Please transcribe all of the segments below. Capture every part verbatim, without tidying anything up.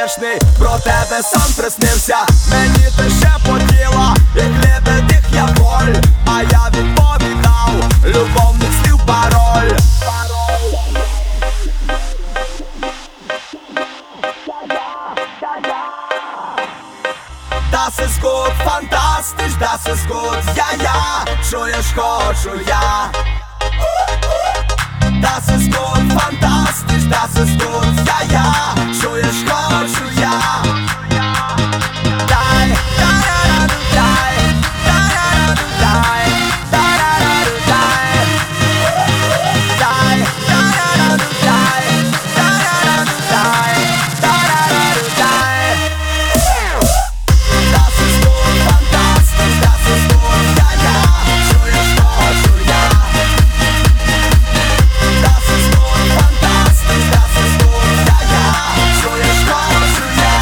розкішний, про тебе сон приснився. Мені ти шепотіла, як лебедих я воль, а я відповідав, любовних слів пароль. Das ist gut, fantastisch, das ist gut, ja, ja, чуєш, хочу я. Das ist gut, fantastisch, das ist gut, ja, ja, чуєш, хочу я. Дай, да-да-да-ду, дай, да-да-да-ду, дай, да-да-да-ду, дай. Дай, да-да-да-ду, дай, да-да-да-ду, дай, да-да-да-ду, дай. Das ist gut, fantastisch, das ist gut, ja, ja, чуєш, хочу я. Das ist gut, fantastisch, das ist gut, ja, ja, чуєш, хочу я.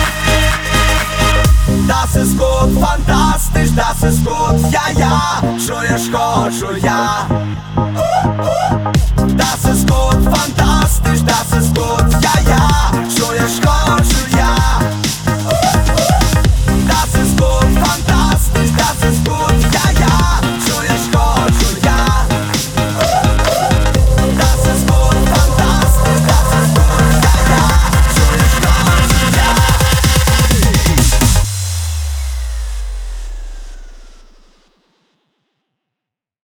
Das ist gut, fantastisch, das ist gut, ja, ja, чуєш, хочу я.